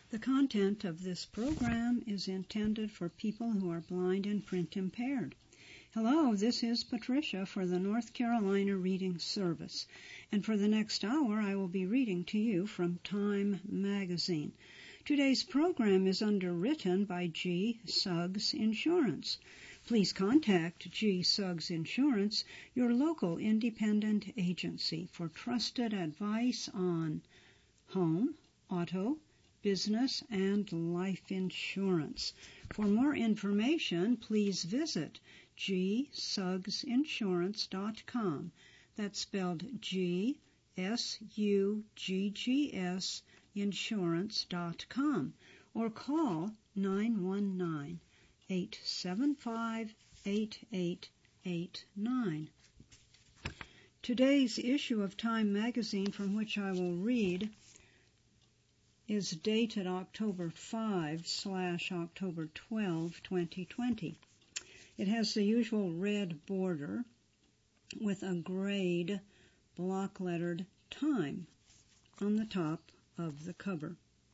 The content of this program is intended for people who are blind and print impaired. Hello, this is Patricia for the North Carolina Reading Service, and for the next hour I will be reading to you from Time magazine. Today's program is underwritten by G. Suggs Insurance. Please contact G. Suggs Insurance, your local independent agency, for trusted advice on home, auto, business, and life insurance. For more information, please visit gsuggsinsurance.com. That's spelled G-S-U-G-G-S insurance.com, or call 919-875-8889. Today's issue of Time magazine, from which I will read, is dated October 5/October 12, 2020. It has the usual red border with a grayed block-lettered Time on the top of the cover.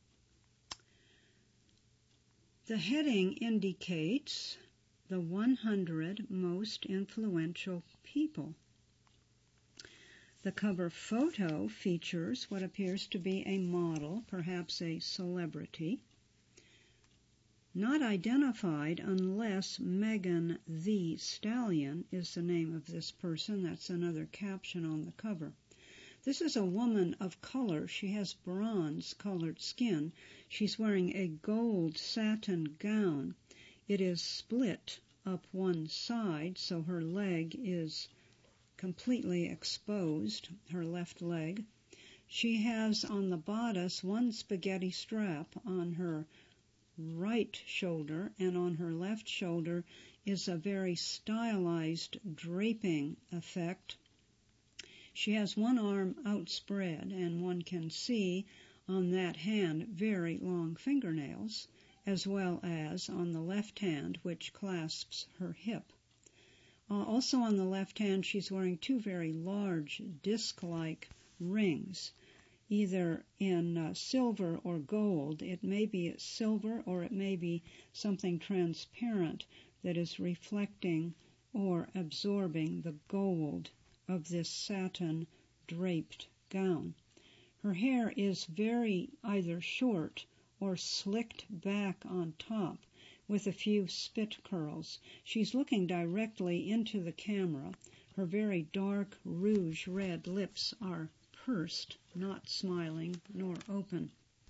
The heading indicates the 100 most influential people. The cover photo features what appears to be a model, perhaps a celebrity, not identified unless Megan Thee Stallion is the name of this person. That's another caption on the cover. This is a woman of color. She has bronze-colored skin. She's wearing a gold satin gown. It is split up one side, so her leg is completely exposed, her left leg. She has on the bodice one spaghetti strap on her right shoulder, and on her left shoulder is a very stylized draping effect. She has one arm outspread, and one can see on that hand very long fingernails, as well as on the left hand, which clasps her hip. Also on the left hand, she's wearing two very large disc-like rings, either in silver or gold. It may be silver, or it may be something transparent that is reflecting or absorbing the gold of this satin draped gown. Her hair is very either short or slicked back on top, with a few spit curls. She's looking directly into the camera. Her very dark rouge red lips are pursed, not smiling nor open.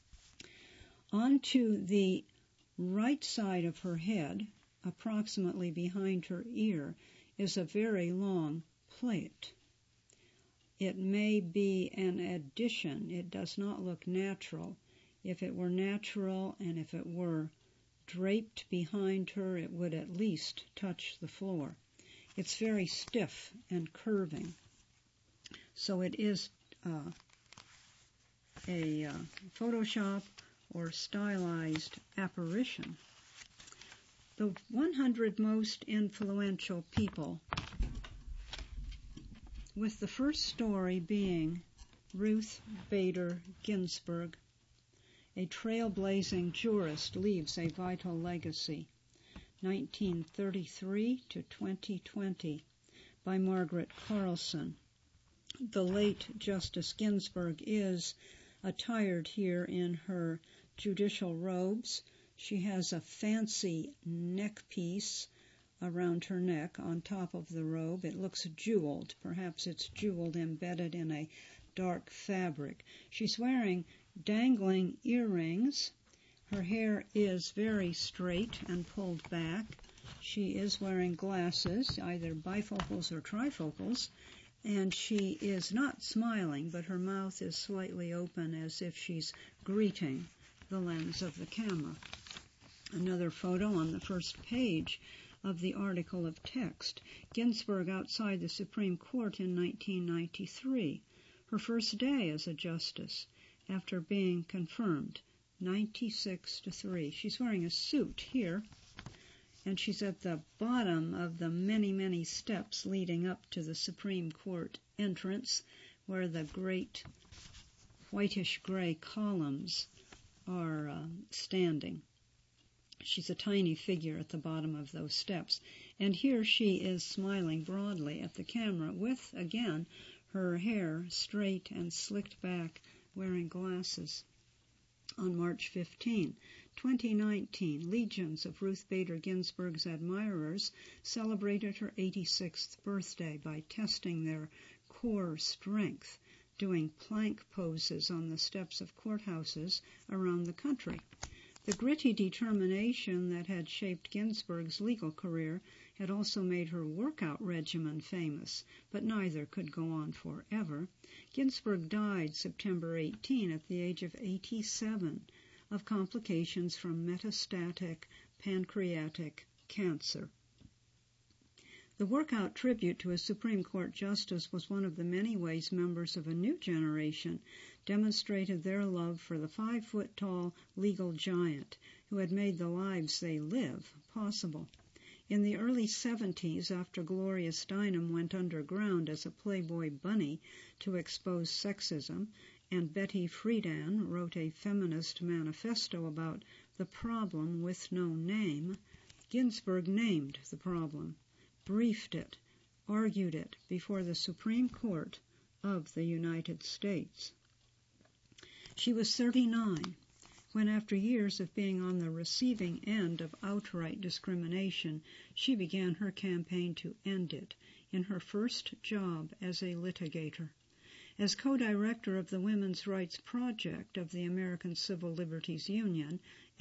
Onto the right side of her head, approximately behind her ear, is a very long plait. It may be an addition. It does not look natural. If it were natural and if it were draped behind her, it would at least touch the floor. It's very stiff and curving, so it is a Photoshop or stylized apparition. The 100 most influential people, with the first story being Ruth Bader Ginsburg. A trailblazing jurist leaves a vital legacy. 1933 to 2020 by Margaret Carlson. The late Justice Ginsburg is attired here in her judicial robes. She has a fancy neck piece around her neck on top of the robe. It looks jeweled. Perhaps it's jeweled embedded in a dark fabric. She's wearing dangling earrings. Her hair is very straight and pulled back. She is wearing glasses, either bifocals or trifocals, and she is not smiling, but her mouth is slightly open as if she's greeting the lens of the camera. Another photo on the first page of the article of text. Ginsburg outside the Supreme Court in 1993. Her first day as a justice after being confirmed, 96-3. She's wearing a suit here, and she's at the bottom of the many, many steps leading up to the Supreme Court entrance, where the great whitish-gray columns are standing. She's a tiny figure at the bottom of those steps. And here she is smiling broadly at the camera with, again, her hair straight and slicked back, wearing glasses. On March 15, 2019, legions of Ruth Bader Ginsburg's admirers celebrated her 86th birthday by testing their core strength, doing plank poses on the steps of courthouses around the country. The gritty determination that had shaped Ginsburg's legal career had also made her workout regimen famous, but neither could go on forever. Ginsburg died September 18 at the age of 87 of complications from metastatic pancreatic cancer. The workout tribute to a Supreme Court justice was one of the many ways members of a new generation demonstrated their love for the 5-foot-tall legal giant who had made the lives they live possible. In the early 70s, after Gloria Steinem went underground as a Playboy bunny to expose sexism, and Betty Friedan wrote a feminist manifesto about the problem with no name, Ginsburg named the problem, briefed it, argued it before the Supreme Court of the United States. She was 39 when, after years of being on the receiving end of outright discrimination, she began her campaign to end it in her first job as a litigator. As co-director of the Women's Rights Project of the American Civil Liberties Union,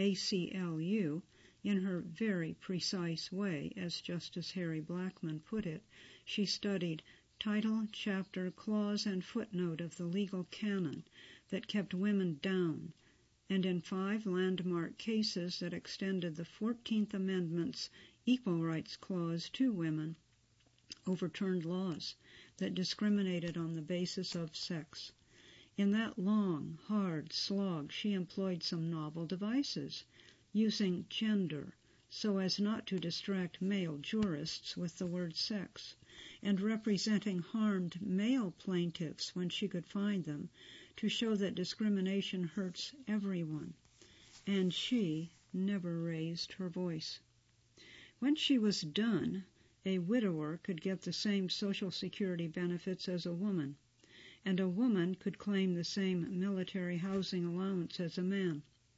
ACLU, in her very precise way, as Justice Harry Blackmun put it, she studied title, chapter, clause, and footnote of the legal canon that kept women down, and in 5 landmark cases that extended the 14th Amendment's Equal Rights Clause to women, overturned laws that discriminated on the basis of sex. In that long, hard slog, she employed some novel devices, using gender so as not to distract male jurists with the word sex, and representing harmed male plaintiffs when she could find them, to show that discrimination hurts everyone, and she never raised her voice. When she was done, a widower could get the same Social Security benefits as a woman, and a woman could claim the same military housing allowance as a man.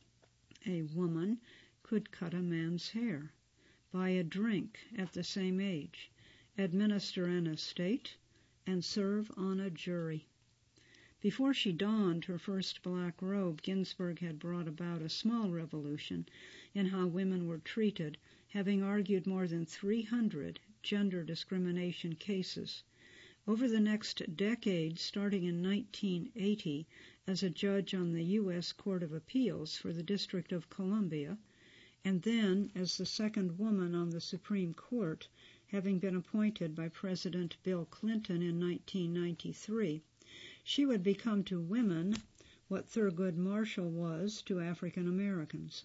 A woman could cut a man's hair, buy a drink at the same age, administer an estate, and serve on a jury. Before she donned her first black robe, Ginsburg had brought about a small revolution in how women were treated, having argued more than 300 gender discrimination cases. Over the next decade, starting in 1980 as a judge on the U.S. Court of Appeals for the District of Columbia, and then as the second woman on the Supreme Court, having been appointed by President Bill Clinton in 1993, she would become to women what Thurgood Marshall was to African Americans.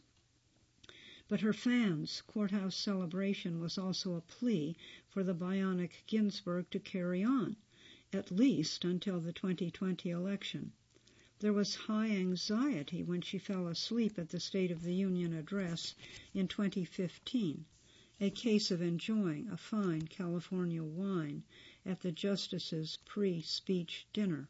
But her fans' courthouse celebration was also a plea for the bionic Ginsburg to carry on, at least until the 2020 election. There was high anxiety when she fell asleep at the State of the Union address in 2015, a case of enjoying a fine California wine at the justice's pre-speech dinner.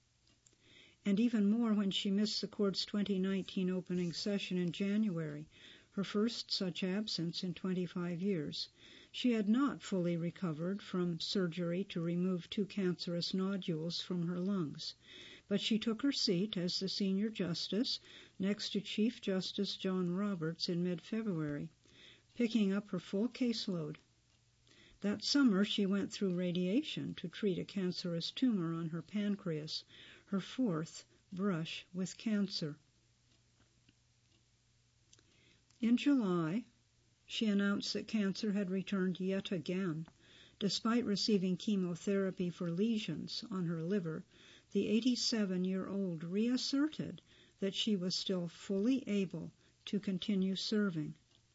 And even more when she missed the court's 2019 opening session in January, her first such absence in 25 years. She had not fully recovered from surgery to remove 2 cancerous nodules from her lungs, but she took her seat as the senior justice next to Chief Justice John Roberts in mid-February, picking up her full caseload. That summer, she went through radiation to treat a cancerous tumor on her pancreas, her 4th brush with cancer. In July, she announced that cancer had returned yet again. Despite receiving chemotherapy for lesions on her liver, the 87-year-old reasserted that she was still fully able to continue serving.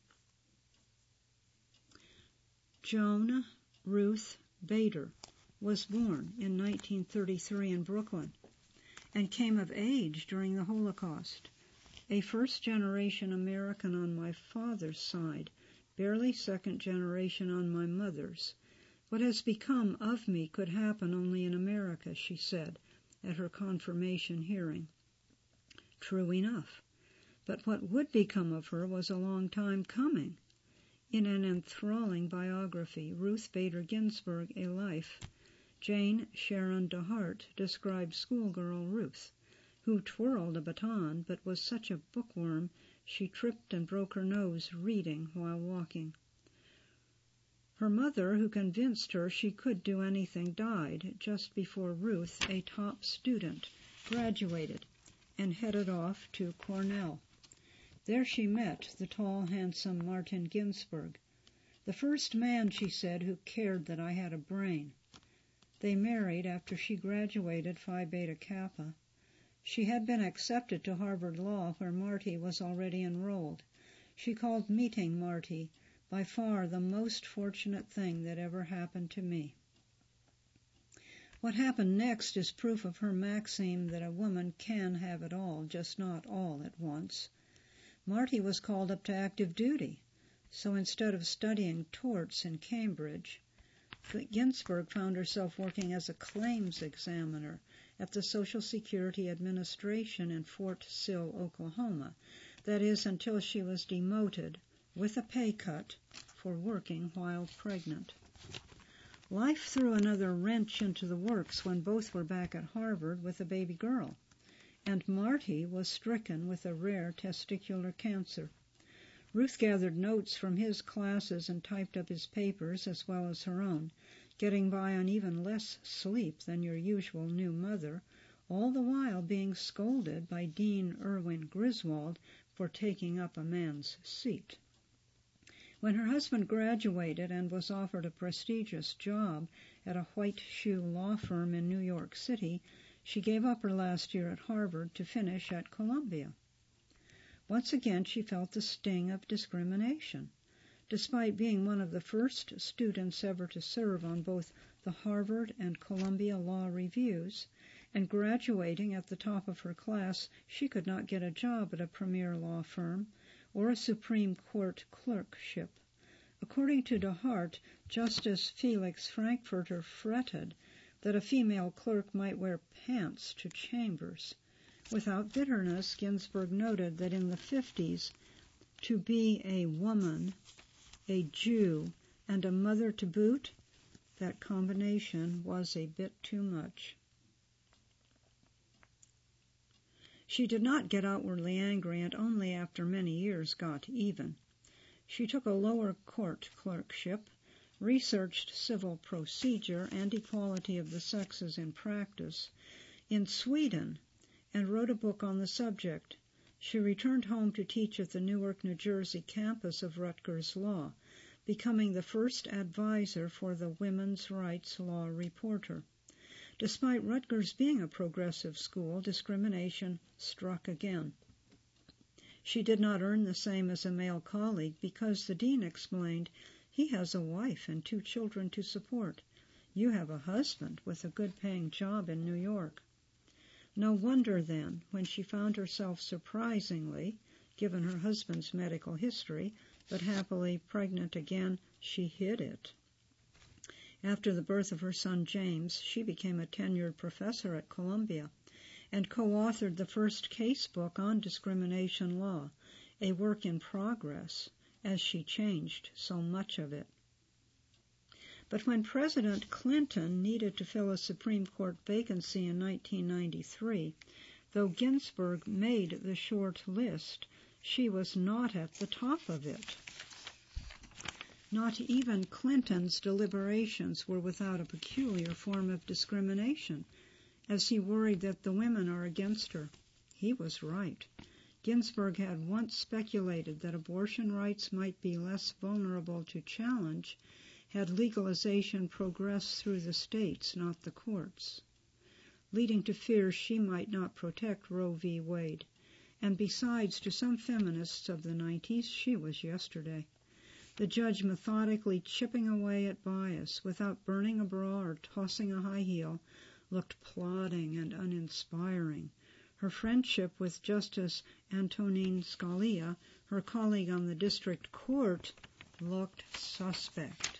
Joan Ruth Bader was born in 1933 in Brooklyn and came of age during the Holocaust. a first-generation American on my father's side, barely second generation on my mother's. What has become of me could happen only in America, she said at her confirmation hearing. True enough. But what would become of her was a long time coming. In an enthralling biography, Ruth Bader Ginsburg, A Life, Jane Sharon DeHart described schoolgirl Ruth, who twirled a baton but was such a bookworm she tripped and broke her nose reading while walking. Her mother, who convinced her she could do anything, died just before Ruth, a top student, graduated and headed off to Cornell. There she met the tall, handsome Martin Ginsburg, the first man, she said, who cared that I had a brain. They married after she graduated Phi Beta Kappa. She had been accepted to Harvard Law, where Marty was already enrolled. She called meeting Marty by far the most fortunate thing that ever happened to me. What happened next is proof of her maxim that a woman can have it all, just not all at once. Marty was called up to active duty, so instead of studying torts in Cambridge, Ginsburg found herself working as a claims examiner at the Social Security Administration in Fort Sill, Oklahoma. That is, until she was demoted with a pay cut for working while pregnant. Life threw another wrench into the works when both were back at Harvard with a baby girl, and Marty was stricken with a rare testicular cancer. Ruth gathered notes from his classes and typed up his papers as well as her own, getting by on even less sleep than your usual new mother, all the while being scolded by Dean Erwin Griswold for taking up a man's seat. When her husband graduated and was offered a prestigious job at a white shoe law firm in New York City, she gave up her last year at Harvard to finish at Columbia. Once again she felt the sting of discrimination. Despite being one of the first students ever to serve on both the Harvard and Columbia Law Reviews, and graduating at the top of her class, she could not get a job at a premier law firm or a Supreme Court clerkship. According to DeHart, Justice Felix Frankfurter fretted that a female clerk might wear pants to chambers. Without bitterness, Ginsburg noted that in the 50s, to be a woman, a Jew, and a mother to boot, that combination was a bit too much. She did not get outwardly angry and only after many years got even. She took a lower court clerkship, researched civil procedure and equality of the sexes in practice in Sweden, and wrote a book on the subject. She returned home to teach at the Newark, New Jersey campus of Rutgers Law, becoming the first advisor for the Women's Rights Law Reporter. Despite Rutgers being a progressive school, discrimination struck again. She did not earn the same as a male colleague because the dean explained, "He has a wife and 2 children to support. You have a husband with a good-paying job in New York." No wonder, then, when she found herself surprisingly, given her husband's medical history, but happily pregnant again, she hid it. After the birth of her son James, she became a tenured professor at Columbia and co-authored the first case book on discrimination law, a work in progress, as she changed so much of it. But when President Clinton needed to fill a Supreme Court vacancy in 1993, though Ginsburg made the short list, she was not at the top of it. Not even Clinton's deliberations were without a peculiar form of discrimination, as he worried that the women are against her. He was right. Ginsburg had once speculated that abortion rights might be less vulnerable to challenge had legalization progressed through the states, not the courts, leading to fears she might not protect Roe v. Wade. And besides, to some feminists of the 90s, she was yesterday. The judge methodically chipping away at bias without burning a bra or tossing a high heel looked plodding and uninspiring. Her friendship with Justice Antonin Scalia, her colleague on the district court, looked suspect.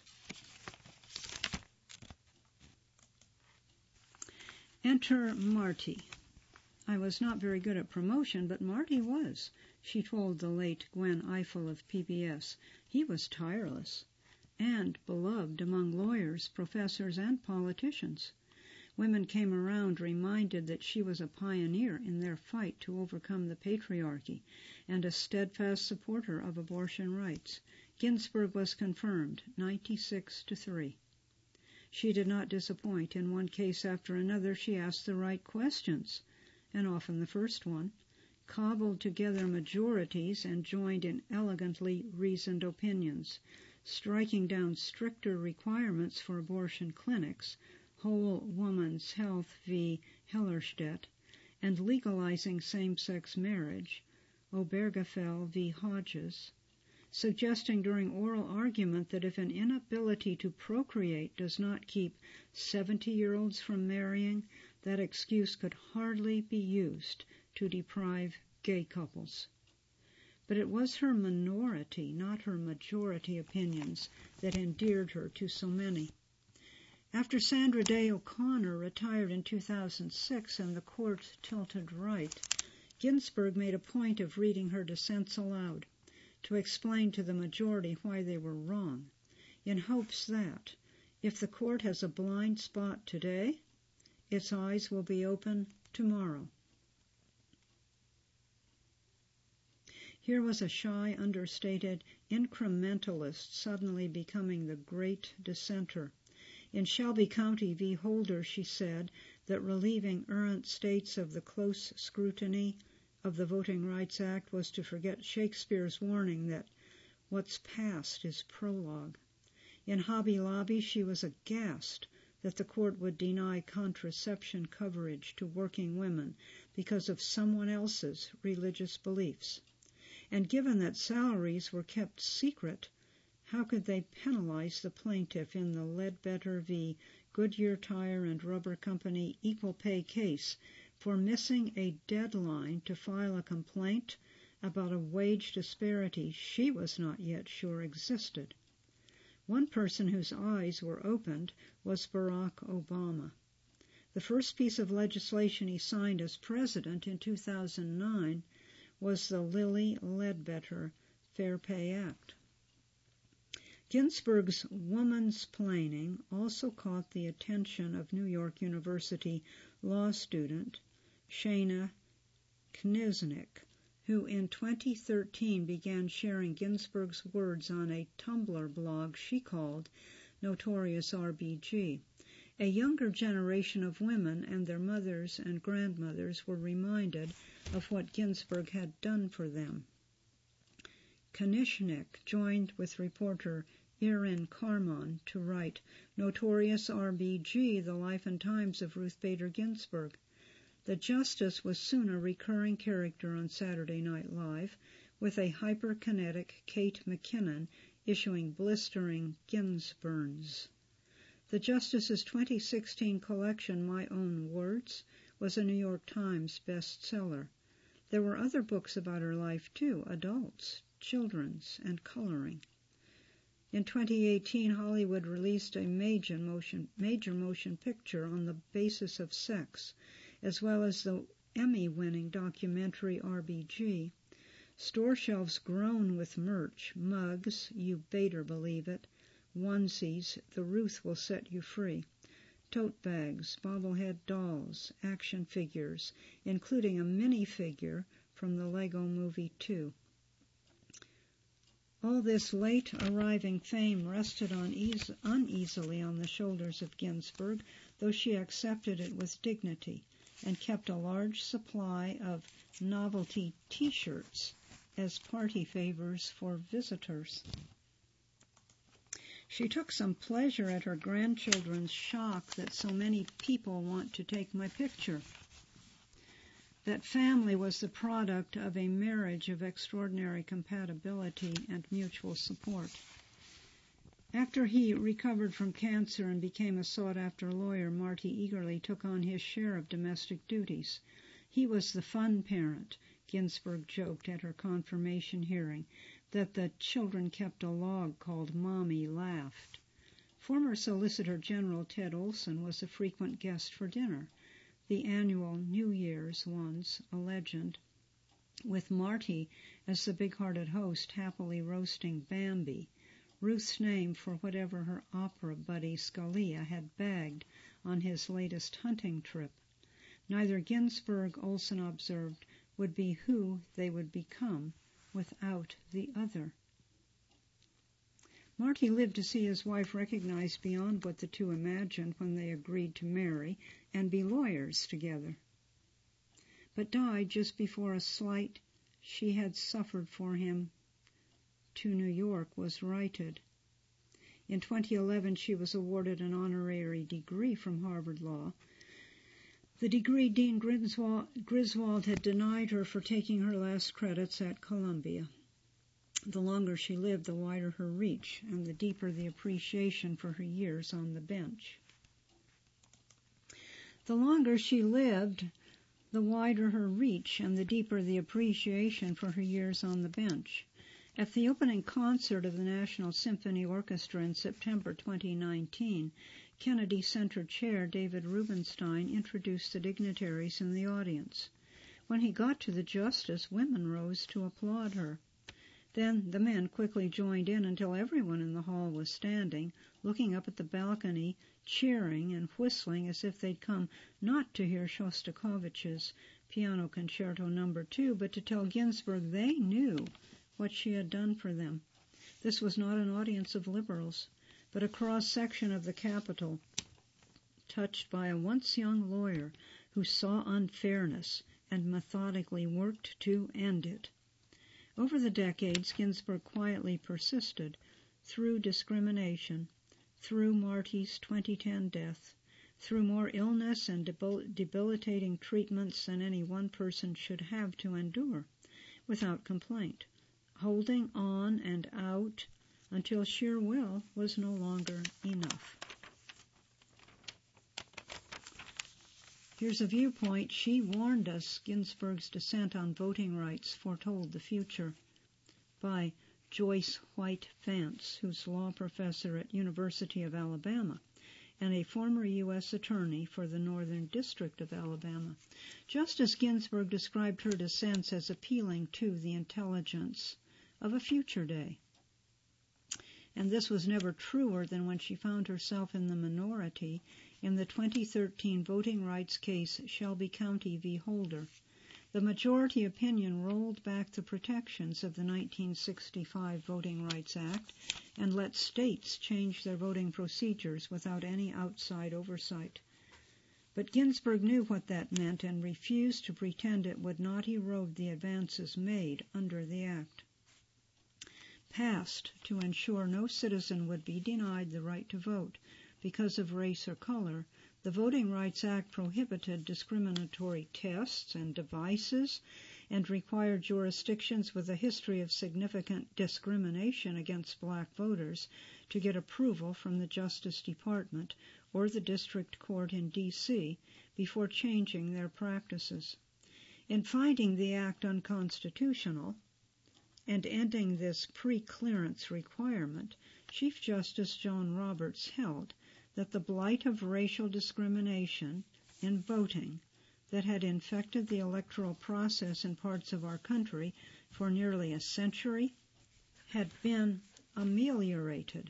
Enter Marty. I was not very good at promotion, but Marty was, she told the late Gwen Ifill of PBS. He was tireless and beloved among lawyers, professors, and politicians. Women came around reminded that she was a pioneer in their fight to overcome the patriarchy and a steadfast supporter of abortion rights. Ginsburg was confirmed 96-3. She did not disappoint. In one case after another, she asked the right questions, and often the first one, cobbled together majorities and joined in elegantly reasoned opinions, striking down stricter requirements for abortion clinics, Whole Woman's Health v. Hellerstedt, and legalizing same-sex marriage, Obergefell v. Hodges, suggesting during oral argument that if an inability to procreate does not keep 70-year-olds from marrying, that excuse could hardly be used to deprive gay couples. But it was her minority, not her majority opinions, that endeared her to so many. After Sandra Day O'Connor retired in 2006 and the court tilted right, Ginsburg made a point of reading her dissents aloud to explain to the majority why they were wrong, in hopes that, if the court has a blind spot today, its eyes will be open tomorrow. Here was a shy, understated incrementalist suddenly becoming the great dissenter. In Shelby County v. Holder, she said that relieving errant states of the close scrutiny of the Voting Rights Act was to forget Shakespeare's warning that what's past is prologue. In Hobby Lobby, she was aghast that the court would deny contraception coverage to working women because of someone else's religious beliefs. And given that salaries were kept secret, how could they penalize the plaintiff in the Ledbetter v. Goodyear Tire and Rubber Company equal pay case for missing a deadline to file a complaint about a wage disparity she was not yet sure existed? One person whose eyes were opened was Barack Obama. The first piece of legislation he signed as president in 2009 was the Lilly Ledbetter Fair Pay Act. Ginsburg's womansplaining also caught the attention of New York University law student Shana Kniznik, who in 2013 began sharing Ginsburg's words on a Tumblr blog she called Notorious RBG. A younger generation of women and their mothers and grandmothers were reminded of what Ginsburg had done for them. Kniznik joined with reporter Erin Carmon to write Notorious RBG, The Life and Times of Ruth Bader Ginsburg. The Justice was soon a recurring character on Saturday Night Live, with a hyperkinetic Kate McKinnon issuing blistering Ginsburns. The Justice's 2016 collection, My Own Words, was a New York Times bestseller. There were other books about her life, too, adults, children's, and coloring. In 2018, Hollywood released a major motion picture on the basis of sex, as well as the Emmy-winning documentary RBG. Store shelves groan with merch, mugs, You Better Believe It, onesies, The Ruth Will Set You Free, tote bags, bobblehead dolls, action figures, including a minifigure from the Lego Movie 2. All this late-arriving fame rested uneasily on the shoulders of Ginsburg, though she accepted it with dignity and kept a large supply of novelty T-shirts as party favors for visitors. She took some pleasure at her grandchildren's shock that so many people want to take my picture. That family was the product of a marriage of extraordinary compatibility and mutual support. After he recovered from cancer and became a sought-after lawyer, Marty eagerly took on his share of domestic duties. He was the fun parent, Ginsburg joked at her confirmation hearing, that the children kept a log called Mommy Laughed. Former Solicitor General Ted Olson was a frequent guest for dinner, the annual New Year's ones, a legend, with Marty as the big-hearted host happily roasting Bambi, Ruth's name for whatever her opera buddy Scalia had bagged on his latest hunting trip. Neither Ginsburg, Olson observed, would be who they would become without the other. Marty lived to see his wife recognized beyond what the two imagined when they agreed to marry and be lawyers together, but died just before a slight she had suffered for him to New York was righted. In 2011, she was awarded an honorary degree from Harvard Law. The degree Dean Griswold had denied her for taking her last credits at Columbia. The longer she lived, the wider her reach, and the deeper the appreciation for her years on the bench. The longer she lived, the wider her reach, and the deeper the appreciation for her years on the bench. At the opening concert of the National Symphony Orchestra in September 2019, Kennedy Center Chair David Rubenstein introduced the dignitaries in the audience. When he got to the justice, women rose to applaud her. Then the men quickly joined in until everyone in the hall was standing, looking up at the balcony, cheering and whistling as if they'd come not to hear Shostakovich's Piano Concerto No. 2, but to tell Ginsburg they knew what she had done for them. This was not an audience of liberals, but a cross-section of the Capitol, touched by a once-young lawyer who saw unfairness and methodically worked to end it. Over the decades, Ginsburg quietly persisted through discrimination, through Marty's 2010 death, through more illness and debilitating treatments than any one person should have to endure, without complaint, holding on and out until sheer will was no longer enough. Here's a viewpoint. She warned us Ginsburg's dissent on voting rights foretold the future, by Joyce White Fance, who's law professor at University of Alabama and a former U.S. attorney for the Northern District of Alabama. Justice Ginsburg described her dissents as appealing to the intelligence of a future day. And this was never truer than when she found herself in the minority in the 2013 voting rights case Shelby County v. Holder. The majority opinion rolled back the protections of the 1965 Voting Rights Act and let states change their voting procedures without any outside oversight. But Ginsburg knew what that meant and refused to pretend it would not erode the advances made under the Act. Passed to ensure no citizen would be denied the right to vote because of race or color, the Voting Rights Act prohibited discriminatory tests and devices and required jurisdictions with a history of significant discrimination against black voters to get approval from the Justice Department or the District Court in D.C. before changing their practices. In finding the Act unconstitutional and ending this pre-clearance requirement, Chief Justice John Roberts held that the blight of racial discrimination in voting that had infected the electoral process in parts of our country for nearly a century had been ameliorated.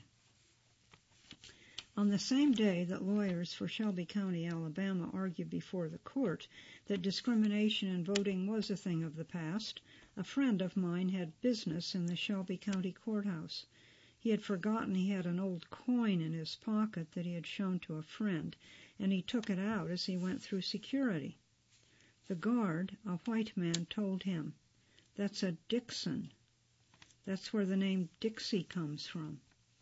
On the same day that lawyers for Shelby County, Alabama, argued before the court that discrimination in voting was a thing of the past, a friend of mine had business in the Shelby County Courthouse. He had forgotten he had an old coin in his pocket that he had shown to a friend, and he took it out as he went through security. The guard, a white man, told him, "That's a Dixon. That's where the name Dixie comes from."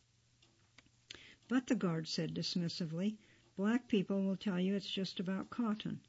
But the guard said dismissively, "Black people will tell you it's just about cotton."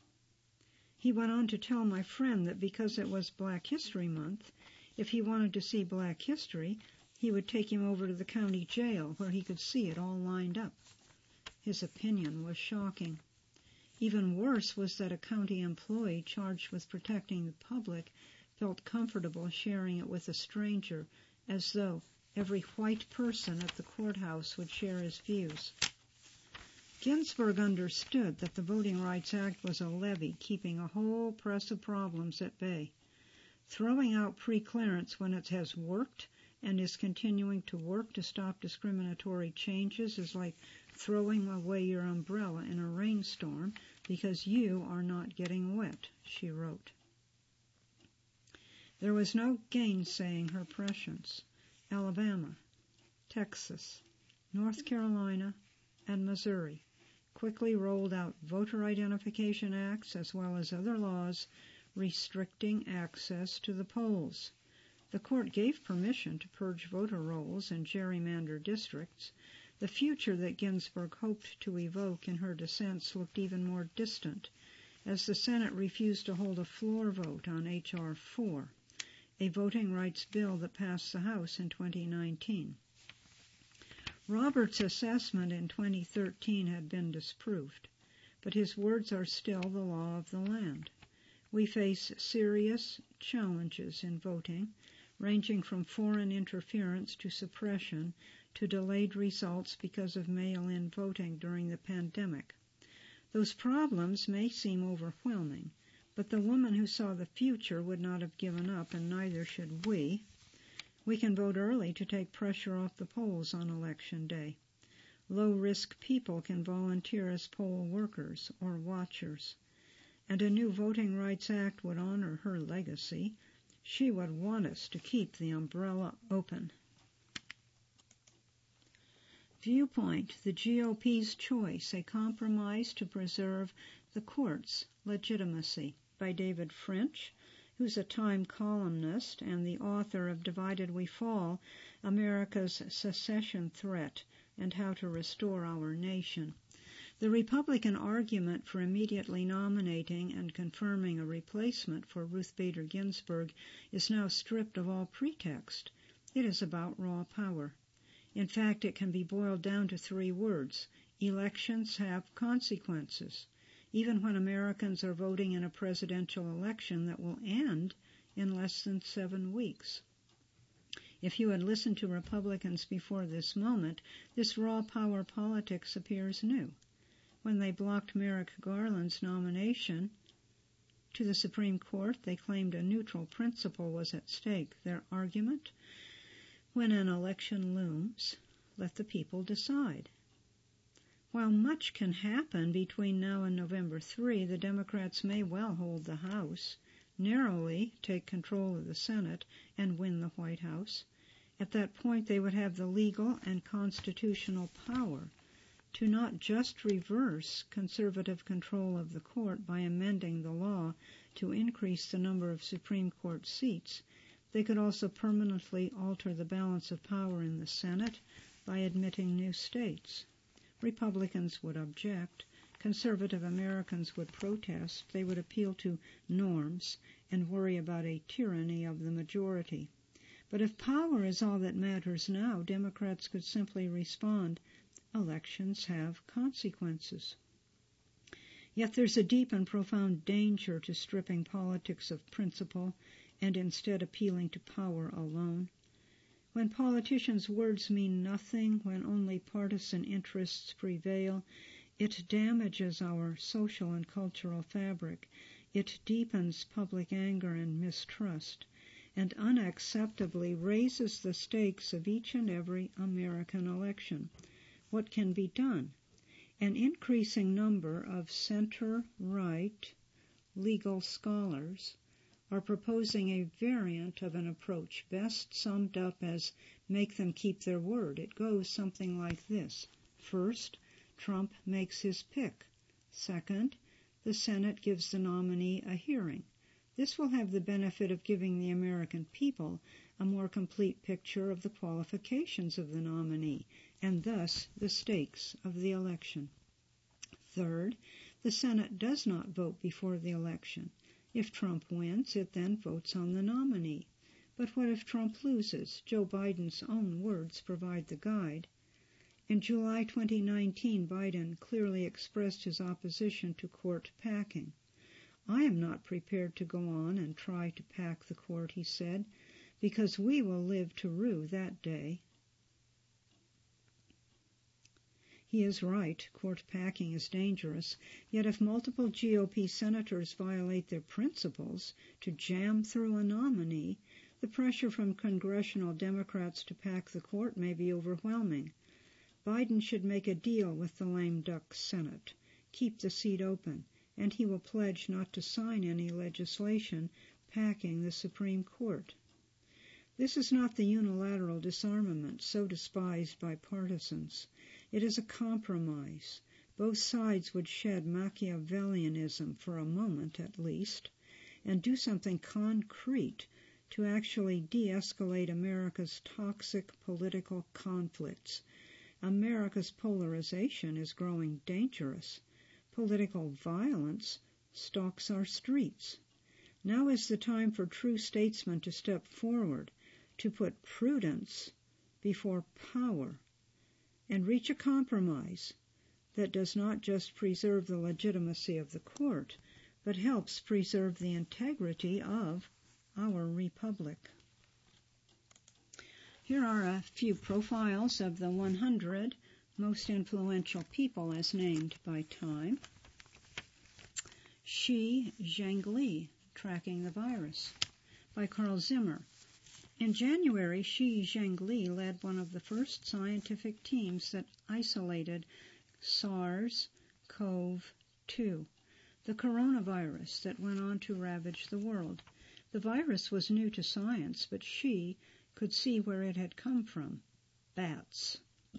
He went on to tell my friend that because it was Black History Month, if he wanted to see black history, he would take him over to the county jail where he could see it all lined up. His opinion was shocking. Even worse was that a county employee charged with protecting the public felt comfortable sharing it with a stranger, as though every white person at the courthouse would share his views. Ginsburg understood that the Voting Rights Act was a levee keeping a whole press of problems at bay. Throwing out preclearance when it has worked and is continuing to work to stop discriminatory changes is like throwing away your umbrella in a rainstorm because you are not getting wet, she wrote. There was no gainsaying her prescience. Alabama, Texas, North Carolina, and Missouri quickly rolled out voter identification acts as well as other laws restricting access to the polls. The court gave permission to purge voter rolls in gerrymandered districts. The future that Ginsburg hoped to evoke in her dissents looked even more distant, as the Senate refused to hold a floor vote on H.R. 4, a voting rights bill that passed the House in 2019. Roberts' assessment in 2013 had been disproved, but his words are still the law of the land. We face serious challenges in voting, ranging from foreign interference to suppression to delayed results because of mail-in voting during the pandemic. Those problems may seem overwhelming, but the woman who saw the future would not have given up, and neither should we. We can vote early to take pressure off the polls on Election Day. Low-risk people can volunteer as poll workers or watchers. And a new Voting Rights Act would honor her legacy. She would want us to keep the umbrella open. Viewpoint, the GOP's choice, a compromise to preserve the court's legitimacy, by David French, who's a Time columnist and the author of Divided We Fall, America's Secession Threat and How to Restore Our Nation. The Republican argument for immediately nominating and confirming a replacement for Ruth Bader Ginsburg is now stripped of all pretext. It is about raw power. In fact, it can be boiled down to 3 words. Elections have consequences. Even when Americans are voting in a presidential election that will end in less than 7 weeks. If you had listened to Republicans before this moment, this raw power politics appears new. When they blocked Merrick Garland's nomination to the Supreme Court, they claimed a neutral principle was at stake. Their argument? When an election looms, let the people decide. While much can happen between now and November 3, the Democrats may well hold the House, narrowly take control of the Senate, and win the White House. At that point, they would have the legal and constitutional power to not just reverse conservative control of the court by amending the law to increase the number of Supreme Court seats. They could also permanently alter the balance of power in the Senate by admitting new states. Republicans would object. Conservative Americans would protest. They would appeal to norms and worry about a tyranny of the majority. But if power is all that matters now, Democrats could simply respond, elections have consequences. Yet there's a deep and profound danger to stripping politics of principle and instead appealing to power alone. When politicians' words mean nothing, when only partisan interests prevail, it damages our social and cultural fabric. It deepens public anger and mistrust, and unacceptably raises the stakes of each and every American election. What can be done? An increasing number of center-right legal scholars are proposing a variant of an approach best summed up as make them keep their word. It goes something like this. First, Trump makes his pick. Second, the Senate gives the nominee a hearing. This will have the benefit of giving the American people a more complete picture of the qualifications of the nominee, and thus the stakes of the election. Third, the Senate does not vote before the election. If Trump wins, it then votes on the nominee. But what if Trump loses? Joe Biden's own words provide the guide. In July 2019, Biden clearly expressed his opposition to court packing. "I am not prepared to go on and try to pack the court," he said, "because we will live to rue that day." He is right. Court packing is dangerous. Yet if multiple GOP senators violate their principles to jam through a nominee, the pressure from congressional Democrats to pack the court may be overwhelming. Biden should make a deal with the lame duck Senate, keep the seat open, and he will pledge not to sign any legislation packing the Supreme Court. This is not the unilateral disarmament so despised by partisans. It is a compromise. Both sides would shed Machiavellianism for a moment at least, and do something concrete to actually de-escalate America's toxic political conflicts. America's polarization is growing dangerous. Political violence stalks our streets. Now is the time for true statesmen to step forward, to put prudence before power, and reach a compromise that does not just preserve the legitimacy of the court, but helps preserve the integrity of our republic. Here are a few profiles of the 100 most influential people as named by Time. Shi Zhengli, Tracking the Virus, by Carl Zimmer. In January, Shi Zhengli led one of the first scientific teams that isolated SARS-CoV-2, the coronavirus that went on to ravage the world. The virus was new to science, but Shi could see where it had come from: bats.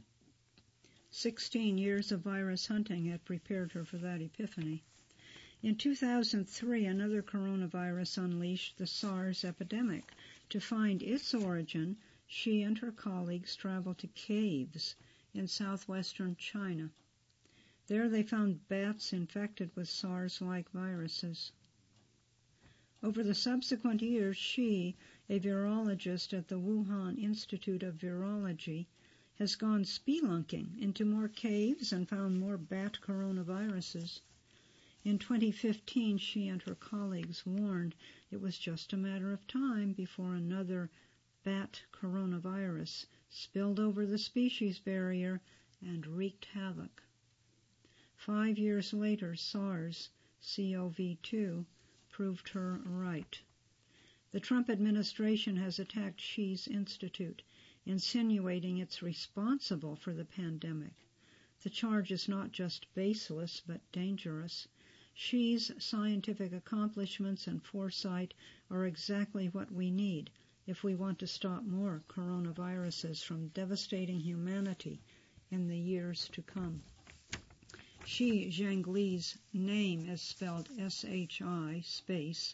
16 years of virus hunting had prepared her for that epiphany. In 2003, another coronavirus unleashed the SARS epidemic. To find its origin, she and her colleagues traveled to caves in southwestern China. There they found bats infected with SARS-like viruses. Over the subsequent years, she, a virologist at the Wuhan Institute of Virology, has gone spelunking into more caves and found more bat coronaviruses. In 2015, she and her colleagues warned it was just a matter of time before another bat coronavirus spilled over the species barrier and wreaked havoc. 5 years later, SARS-CoV-2 proved her right. The Trump administration has attacked Xi's institute, insinuating it's responsible for the pandemic. The charge is not just baseless, but dangerous. Xi's scientific accomplishments and foresight are exactly what we need if we want to stop more coronaviruses from devastating humanity in the years to come. Shi Zhengli's name is spelled S-H-I space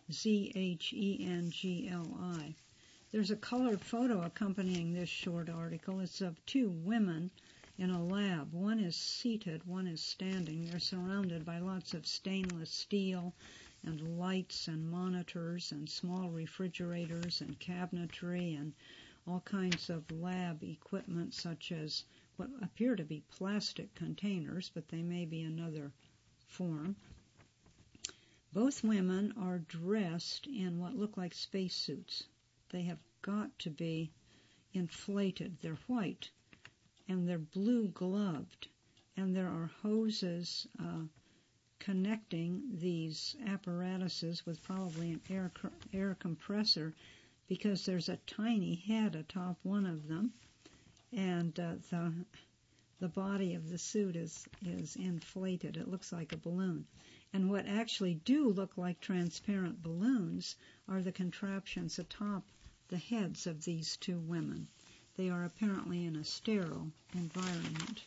Z-H-E-N-G-L-I. There's a colored photo accompanying this short article. It's of two women in a lab. One is seated, one is standing. They're surrounded by lots of stainless steel and lights and monitors and small refrigerators and cabinetry and all kinds of lab equipment, such as what appear to be plastic containers, but they may be another form. Both women are dressed in what look like spacesuits. They have got to be inflated. They're white, and they're blue gloved, and there are hoses connecting these apparatuses with probably an air compressor, because there's a tiny head atop one of them, and the body of the suit is inflated. It looks like a balloon. And what actually do look like transparent balloons are the contraptions atop the heads of these two women. They are apparently in a sterile environment.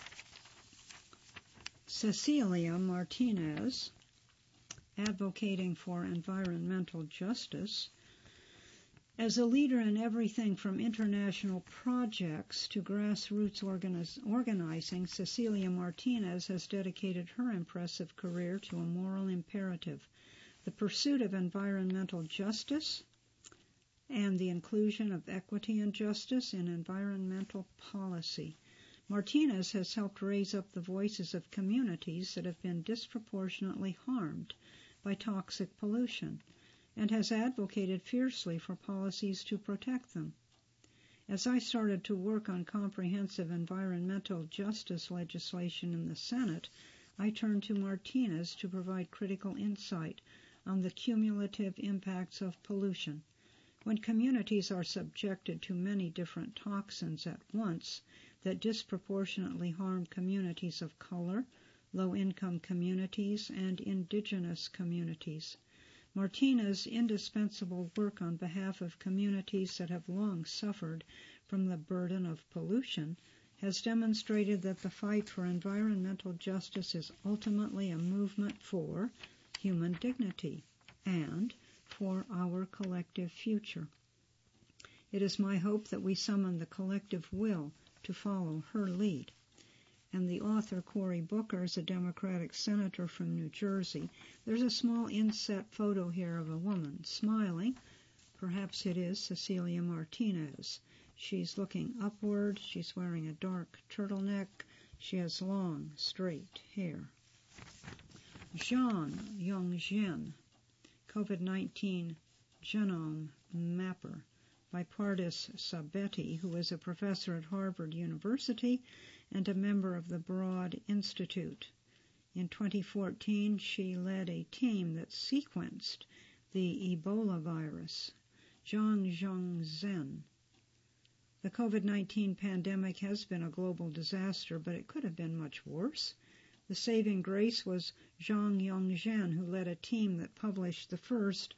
Cecilia Martinez, advocating for environmental justice. As a leader in everything from international projects to grassroots organizing, Cecilia Martinez has dedicated her impressive career to a moral imperative: the pursuit of environmental justice and the inclusion of equity and justice in environmental policy. Martinez has helped raise up the voices of communities that have been disproportionately harmed by toxic pollution and has advocated fiercely for policies to protect them. As I started to work on comprehensive environmental justice legislation in the Senate, I turned to Martinez to provide critical insight on the cumulative impacts of pollution. When communities are subjected to many different toxins at once that disproportionately harm communities of color, low-income communities, and indigenous communities, Martinez's indispensable work on behalf of communities that have long suffered from the burden of pollution has demonstrated that the fight for environmental justice is ultimately a movement for human dignity and for our collective future. It is my hope that we summon the collective will to follow her lead. And the author, Cory Booker, is a Democratic senator from New Jersey. There's a small inset photo here of a woman smiling. Perhaps it is Cecilia Martinez. She's looking upward. She's wearing a dark turtleneck. She has long, straight hair. Zhang Yongzhen, COVID-19 Genome Mapper, by Pardis Sabeti, who is a professor at Harvard University and a member of the Broad Institute. In 2014, she led a team that sequenced the Ebola virus. Zhang Yongzhen. The COVID-19 pandemic has been a global disaster, but it could have been much worse. The saving grace was Zhang Yongzhen, who led a team that published the first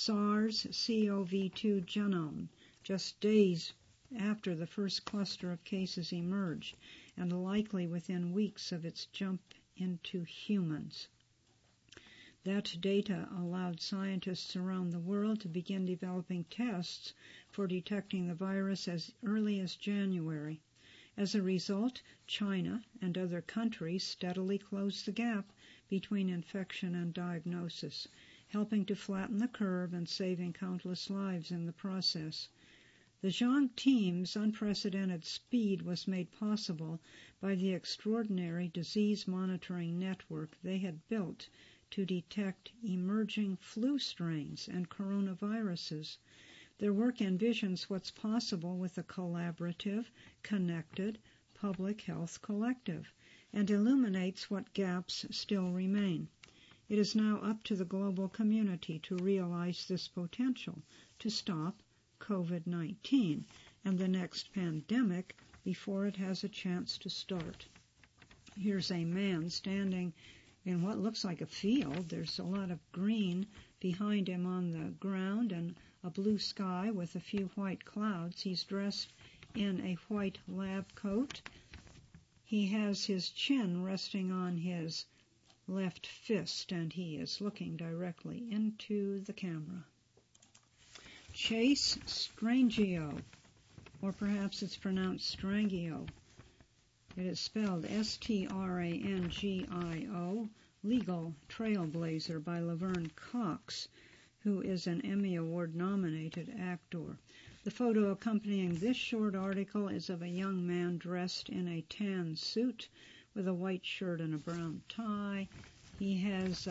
SARS-CoV-2 genome just days after the first cluster of cases emerged, and likely within weeks of its jump into humans. That data allowed scientists around the world to begin developing tests for detecting the virus as early as January. As a result, China and other countries steadily closed the gap between infection and diagnosis, helping to flatten the curve and saving countless lives in the process. The Zhang team's unprecedented speed was made possible by the extraordinary disease monitoring network they had built to detect emerging flu strains and coronaviruses. Their work envisions what's possible with a collaborative, connected public health collective and illuminates what gaps still remain. It is now up to the global community to realize this potential to stop COVID-19 and the next pandemic before it has a chance to start. Here's a man standing in what looks like a field. There's a lot of green behind him on the ground and a blue sky with a few white clouds. He's dressed in a white lab coat. He has his chin resting on his left fist, and he is looking directly into the camera. Chase Strangio, or perhaps it's pronounced Strangio. It is spelled S-T-R-A-N-G-I-O, Legal Trailblazer, by Laverne Cox, who is an Emmy Award-nominated actor. The photo accompanying this short article is of a young man dressed in a tan suit with a white shirt and a brown tie. He has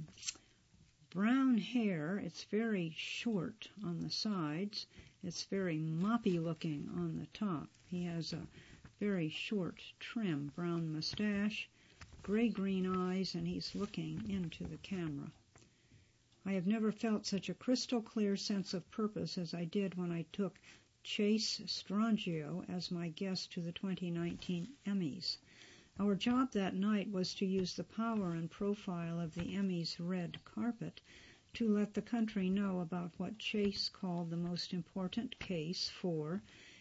brown hair. It's very short on the sides. It's very moppy looking on the top. He has a very short, trim brown mustache, gray-green eyes, and he's looking into the camera. I have never felt such a crystal-clear sense of purpose as I did when I took Chase Strangio as my guest to the 2019 Emmys. Our job that night was to use the power and profile of the Emmys red carpet to let the country know about what Chase called the most important case for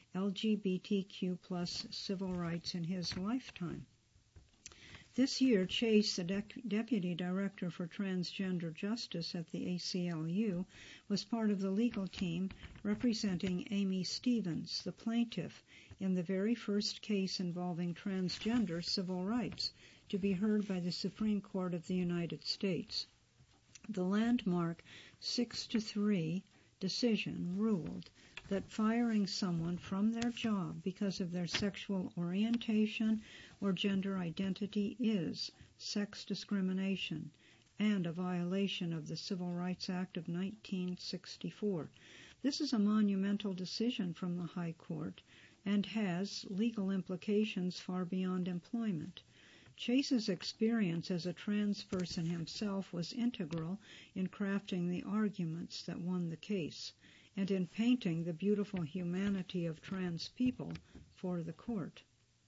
LGBTQ+ civil rights in his lifetime. This year, Chase, the Deputy Director for Transgender Justice at the ACLU, was part of the legal team representing Amy Stevens, the plaintiff, in the very first case involving transgender civil rights, to be heard by the Supreme Court of the United States. The landmark 6-3 decision ruled that firing someone from their job because of their sexual orientation or gender identity is sex discrimination and a violation of the Civil Rights Act of 1964. This is a monumental decision from the High Court and has legal implications far beyond employment. Chase's experience as a trans person himself was integral in crafting the arguments that won the case and in painting the beautiful humanity of trans people for the court.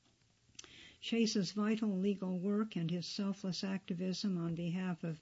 Chase's vital legal work and his selfless activism on behalf of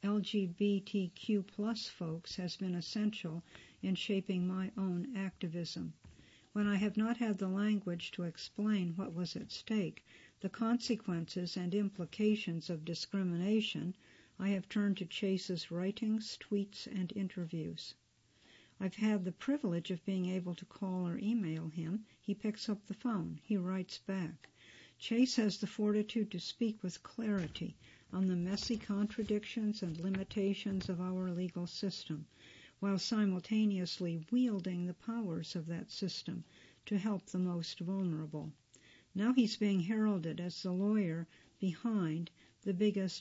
LGBTQ+ folks has been essential in shaping my own activism. When I have not had the language to explain what was at stake, the consequences and implications of discrimination, I have turned to Chase's writings, tweets, and interviews. I've had the privilege of being able to call or email him. He picks up the phone. He writes back. Chase has the fortitude to speak with clarity on the messy contradictions and limitations of our legal system, while simultaneously wielding the powers of that system to help the most vulnerable. Now he's being heralded as the lawyer behind the biggest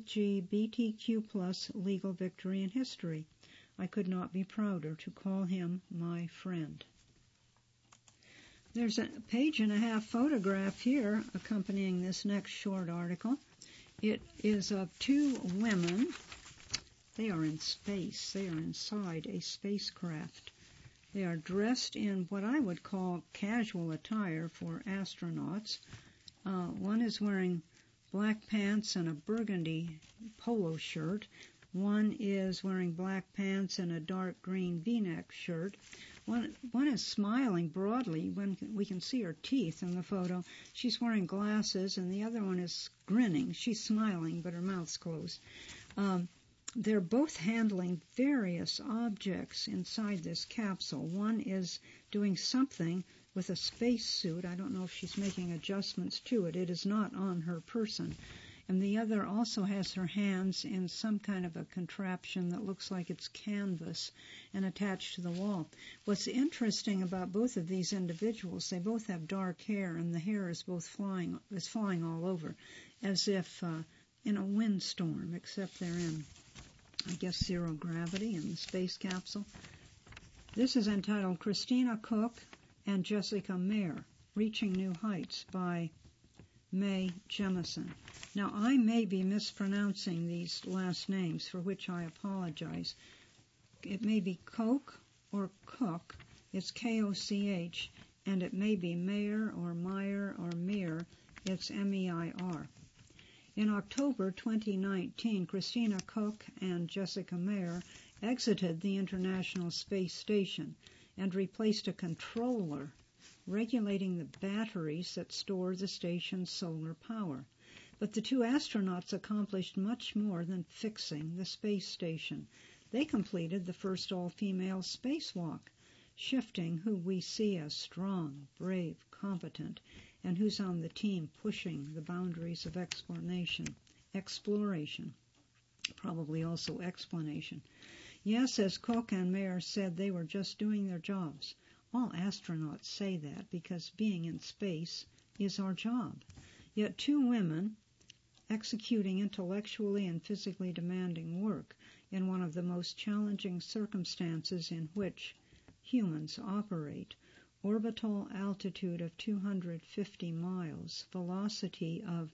LGBTQ+ legal victory in history. I could not be prouder to call him my friend. There's a page-and-a-half photograph here accompanying this next short article. It is of two women. They are in space. They are inside a spacecraft. They are dressed in what I would call casual attire for astronauts. One is wearing black pants and a burgundy polo shirt. One is wearing black pants and a dark green V-neck shirt. One is smiling broadly when we can see her teeth in the photo. She's wearing glasses, and the other one is grinning. She's smiling, but her mouth's closed. They're both handling various objects inside this capsule. One is doing something with a spacesuit. I don't know if she's making adjustments to it. It is not on her person. And the other also has her hands in some kind of a contraption that looks like it's canvas and attached to the wall. What's interesting about both of these individuals, they both have dark hair, and the hair is flying all over, as if in a windstorm, except they're in, I guess, zero gravity in the space capsule. This is entitled Christina Koch and Jessica Meir, Reaching New Heights by Mae Jemison. Now, I may be mispronouncing these last names, for which I apologize. It may be Koch or Cook. It's K-O-C-H, and it may be Meir or Meyer or Meir. It's M-E-I-R. In October 2019, Christina Koch and Jessica Meir exited the International Space Station and replaced a controller regulating the batteries that store the station's solar power. But the two astronauts accomplished much more than fixing the space station. They completed the first all-female spacewalk, shifting who we see as strong, brave, competent, and who's on the team pushing the boundaries of exploration, probably also explanation. Yes, as Koch and Meir said, they were just doing their jobs. All astronauts say that because being in space is our job. Yet two women executing intellectually and physically demanding work in one of the most challenging circumstances in which humans operate, orbital altitude of 250 miles, velocity of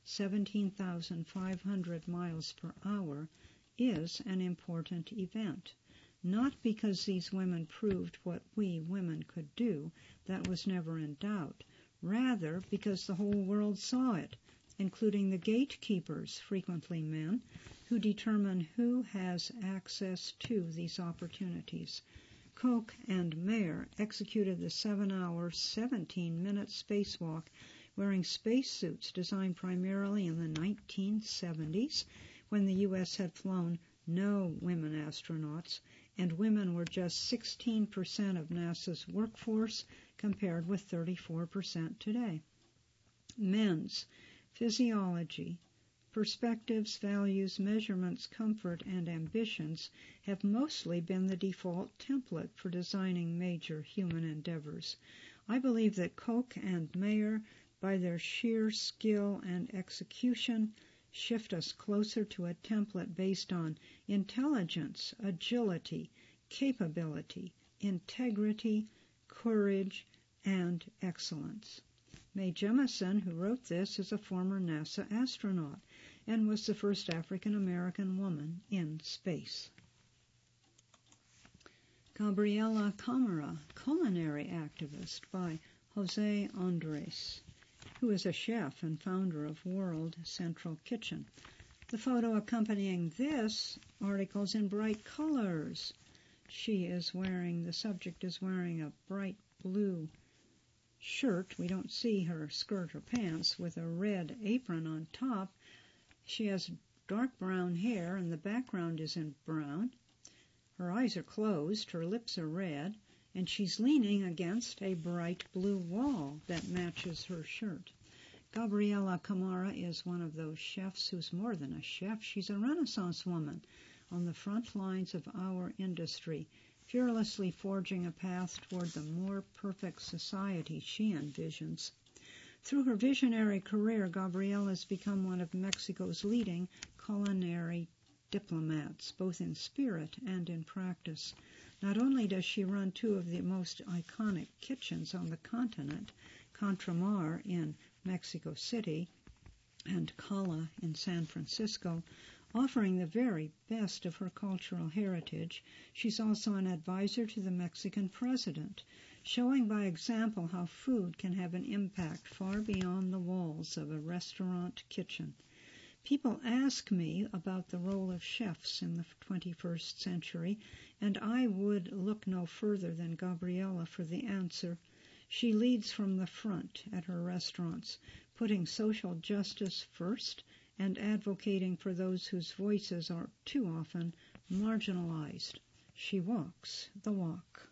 17,500 miles per hour, is an important event. Not because these women proved what we women could do, that was never in doubt. Rather, because the whole world saw it, including the gatekeepers, frequently men, who determine who has access to these opportunities. Koch and Meir executed the 7-hour, 17-minute spacewalk wearing spacesuits designed primarily in the 1970s, when the U.S. had flown no women astronauts, and women were just 16% of NASA's workforce, compared with 34% today. Men's physiology, Perspectives, values, measurements, comfort, and ambitions have mostly been the default template for designing major human endeavors. I believe that Koch and Mayer, by their sheer skill and execution, shift us closer to a template based on intelligence, agility, capability, integrity, courage, and excellence. Mae Jemison, who wrote this, is a former NASA astronaut and was the first African-American woman in space. Gabriela Camara, Culinary Activist, by Jose Andres, who is a chef and founder of World Central Kitchen. The photo accompanying this article is in bright colors. The subject is wearing a bright blue shirt. We don't see her skirt or pants, with a red apron on top. She has dark brown hair, and the background is in brown. Her eyes are closed, her lips are red, and she's leaning against a bright blue wall that matches her shirt. Gabriela Camara is one of those chefs who's more than a chef. She's a Renaissance woman on the front lines of our industry, fearlessly forging a path toward the more perfect society she envisions. Through her visionary career, Gabriela has become one of Mexico's leading culinary diplomats, both in spirit and in practice. Not only does she run two of the most iconic kitchens on the continent, Contramar in Mexico City and Cala in San Francisco, offering the very best of her cultural heritage, she's also an advisor to the Mexican president, showing by example how food can have an impact far beyond the walls of a restaurant kitchen. People ask me about the role of chefs in the 21st century, and I would look no further than Gabriela for the answer. She leads from the front at her restaurants, putting social justice first and advocating for those whose voices are too often marginalized. She walks the walk.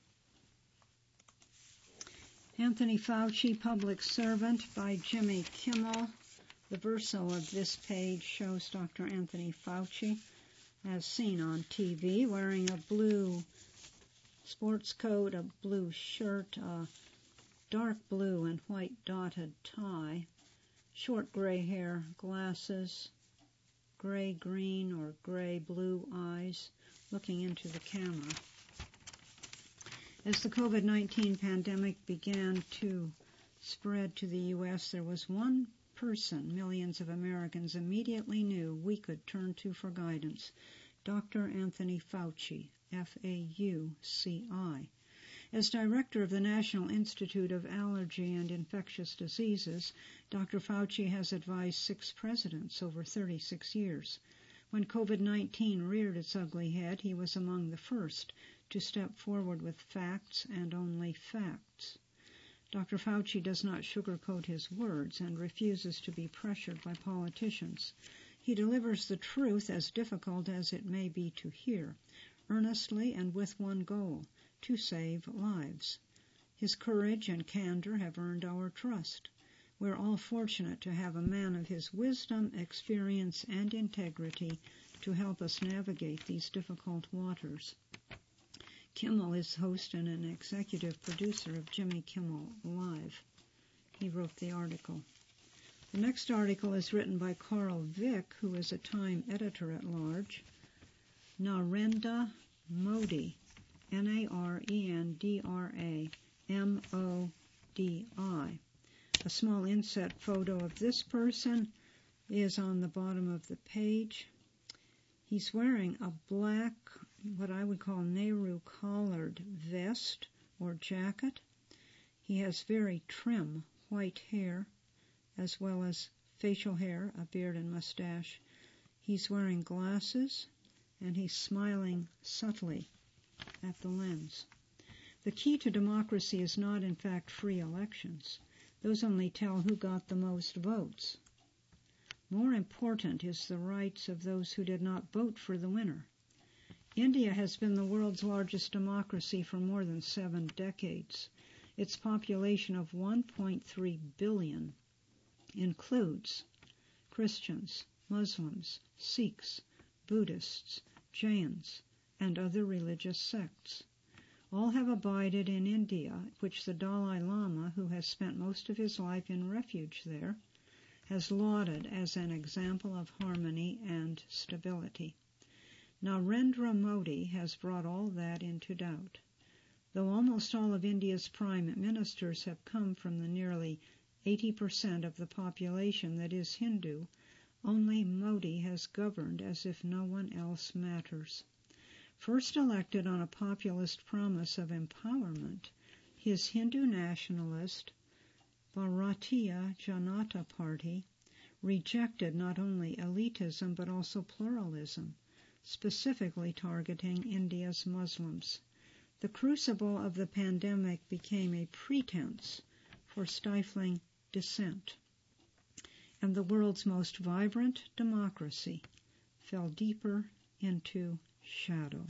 Anthony Fauci, Public Servant, by Jimmy Kimmel. The verso of this page shows Dr. Anthony Fauci, as seen on TV, wearing a blue sports coat, a blue shirt, a dark blue and white dotted tie, short gray hair, glasses, gray-green or gray-blue eyes, looking into the camera. As the COVID-19 pandemic began to spread to the U.S., there was one person millions of Americans immediately knew we could turn to for guidance: Dr. Anthony Fauci, F-A-U-C-I. As director of the National Institute of Allergy and Infectious Diseases, Dr. Fauci has advised 6 presidents over 36 years. When COVID-19 reared its ugly head, he was among the first to step forward with facts and only facts. Dr. Fauci does not sugarcoat his words and refuses to be pressured by politicians. He delivers the truth, as difficult as it may be to hear, earnestly and with one goal: to save lives. His courage and candor have earned our trust. We're all fortunate to have a man of his wisdom, experience, and integrity to help us navigate these difficult waters. Kimmel is host and an executive producer of Jimmy Kimmel Live. He wrote the article. The next article is written by Carl Vick, who is a Time editor-at-large. Narendra Modi, N-A-R-E-N-D-R-A-M-O-D-I. A small inset photo of this person is on the bottom of the page. He's wearing a black, what I would call Nehru collared vest or jacket. He has very trim white hair, as well as facial hair, a beard and mustache. He's wearing glasses, and he's smiling subtly at the lens. The key to democracy is not, in fact, free elections. Those only tell who got the most votes. More important is the rights of those who did not vote for the winner. India has been the world's largest democracy for more than 7 decades. Its population of 1.3 billion includes Christians, Muslims, Sikhs, Buddhists, Jains, and other religious sects. All have abided in India, which the Dalai Lama, who has spent most of his life in refuge there, has lauded as an example of harmony and stability. Narendra Modi has brought all that into doubt. Though almost all of India's prime ministers have come from the nearly 80% of the population that is Hindu, only Modi has governed as if no one else matters. First elected on a populist promise of empowerment, his Hindu nationalist Bharatiya Janata Party rejected not only elitism but also pluralism, specifically targeting India's Muslims. The crucible of the pandemic became a pretense for stifling dissent, and the world's most vibrant democracy fell deeper into shadow.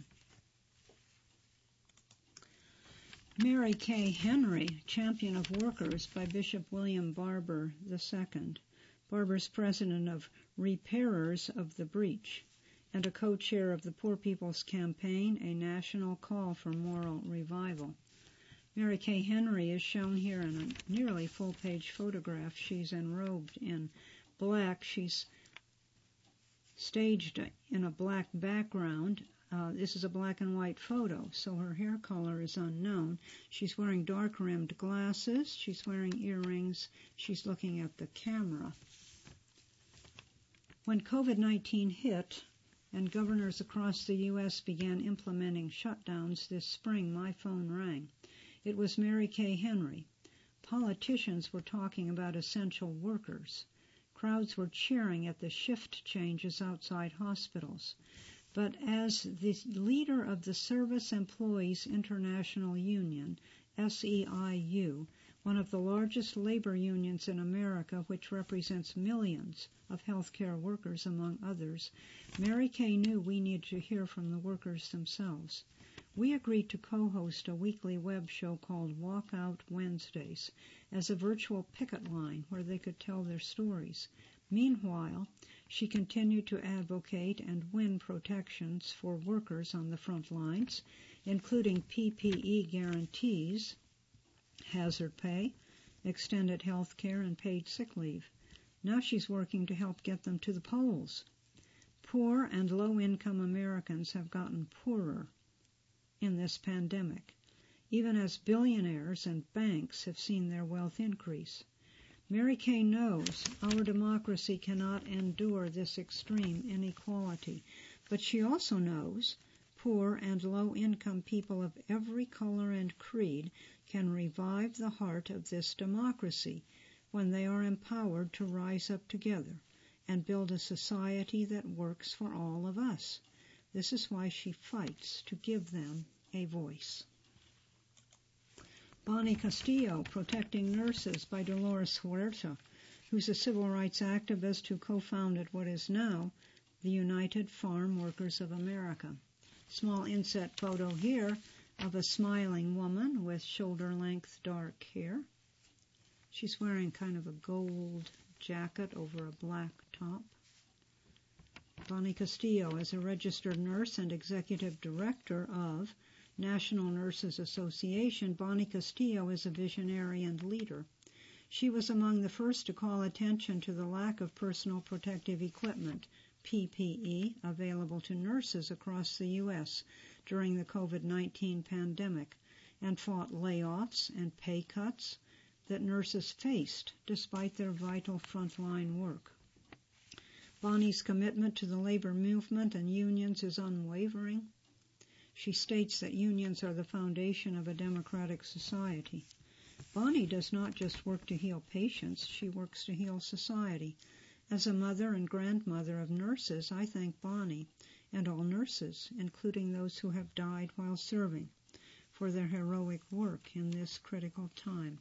Mary Kay Henry, Champion of Workers by Bishop William Barber II. Barber's president of Repairers of the Breach and a co-chair of the Poor People's Campaign, a national call for moral revival. Mary Kay Henry is shown here in a nearly full-page photograph. She's enrobed in black. She's staged in a black background. This is a black and white photo, so her hair color is unknown. She's wearing dark-rimmed glasses. She's wearing earrings. She's looking at the camera. When COVID-19 hit and governors across the U.S. began implementing shutdowns this spring, my phone rang. It was Mary Kay Henry. Politicians were talking about essential workers. Crowds were cheering at the shift changes outside hospitals. But as the leader of the Service Employees International Union, SEIU, one of the largest labor unions in America, which represents millions of healthcare workers, among others, Mary Kay knew we needed to hear from the workers themselves. We agreed to co-host a weekly web show called Walkout Wednesdays as a virtual picket line where they could tell their stories. Meanwhile, she continued to advocate and win protections for workers on the front lines, including PPE guarantees, hazard pay, extended health care, and paid sick leave. Now she's working to help get them to the polls. Poor and low-income Americans have gotten poorer in this pandemic, even as billionaires and banks have seen their wealth increase. Mary Kay knows our democracy cannot endure this extreme inequality, but she also knows poor and low-income people of every color and creed can revive the heart of this democracy when they are empowered to rise up together and build a society that works for all of us. This is why she fights to give them a voice. Bonnie Castillo, Protecting Nurses by Dolores Huerta, who's a civil rights activist who co-founded what is now the United Farm Workers of America. Small inset photo here of a smiling woman with shoulder-length dark hair. She's wearing kind of a gold jacket over a black top. Bonnie Castillo is a registered nurse and executive director of National Nurses Association. Bonnie Castillo is a visionary and leader. She was among the first to call attention to the lack of personal protective equipment, PPE, available to nurses across the U.S. during the COVID-19 pandemic, and fought layoffs and pay cuts that nurses faced despite their vital frontline work. Bonnie's commitment to the labor movement and unions is unwavering. She states that unions are the foundation of a democratic society. Bonnie does not just work to heal patients, she works to heal society. As a mother and grandmother of nurses, I thank Bonnie and all nurses, including those who have died while serving, for their heroic work in this critical time.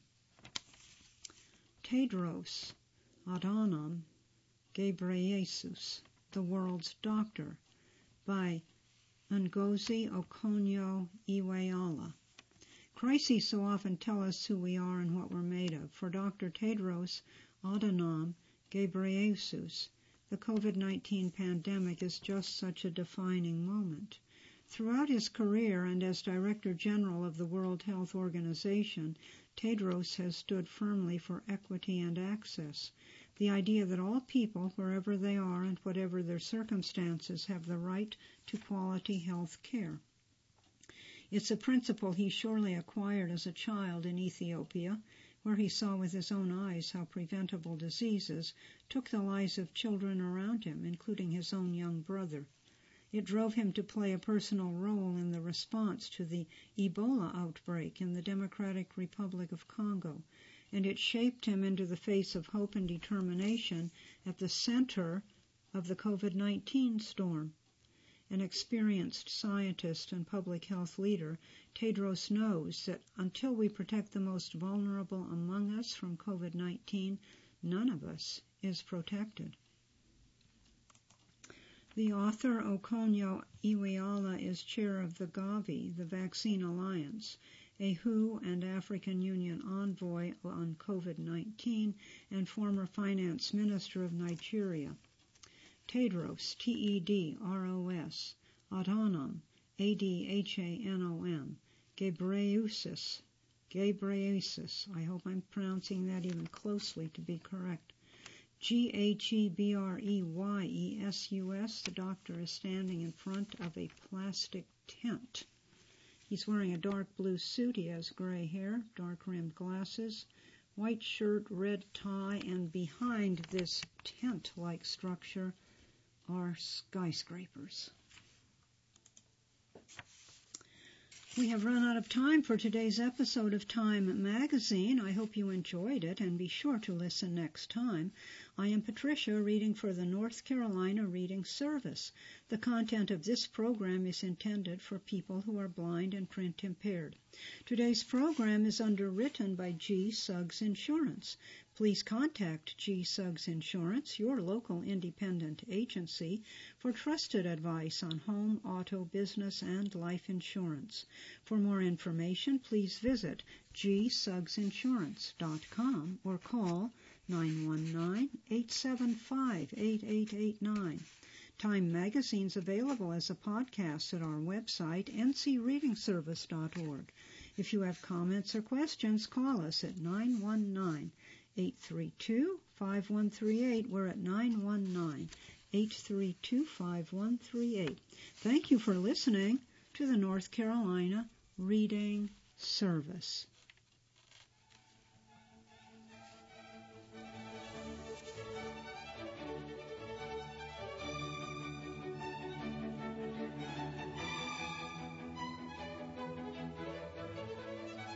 Tedros Adhanom Ghebreyesus, The World's Doctor, by Ngozi Okonjo-Iweala. Crises so often tell us who we are and what we're made of. For Dr. Tedros Adhanom Ghebreyesus, the COVID-19 pandemic is just such a defining moment. Throughout his career and as Director General of the World Health Organization, Tedros has stood firmly for equity and access, the idea that all people, wherever they are and whatever their circumstances, have the right to quality health care. It's a principle he surely acquired as a child in Ethiopia, where he saw with his own eyes how preventable diseases took the lives of children around him, including his own young brother. It drove him to play a personal role in the response to the Ebola outbreak in the Democratic Republic of Congo, and it shaped him into the face of hope and determination at the center of the COVID-19 storm. An experienced scientist and public health leader, Tedros knows that until we protect the most vulnerable among us from COVID-19, none of us is protected. The author, Okonjo Iweala, is chair of the Gavi, the Vaccine Alliance, a WHO and African Union envoy on COVID-19 and former finance minister of Nigeria. Tedros, T-E-D-R-O-S, Adhanom, A-D-H-A-N-O-M, Ghebreyesus, I hope I'm pronouncing that even closely to be correct, G-H-E-B-R-E-Y-E-S-U-S. The doctor is standing in front of a plastic tent. He's wearing a dark blue suit. He has gray hair, dark-rimmed glasses, white shirt, red tie, and behind this tent-like structure are skyscrapers. We have run out of time for today's episode of Time Magazine. I hope you enjoyed it, and be sure to listen next time. I am Patricia, reading for the North Carolina Reading Service. The content of this program is intended for people who are blind and print impaired. Today's program is underwritten by G. Suggs Insurance. Please contact G. Suggs Insurance, your local independent agency, for trusted advice on home, auto, business, and life insurance. For more information, please visit gsuggsinsurance.com or call 919-875-8889. Time Magazine is available as a podcast at our website, ncreadingservice.org. If you have comments or questions, call us at 919-832-5138. We're at 919-832-5138. Thank you for listening to the North Carolina Reading Service.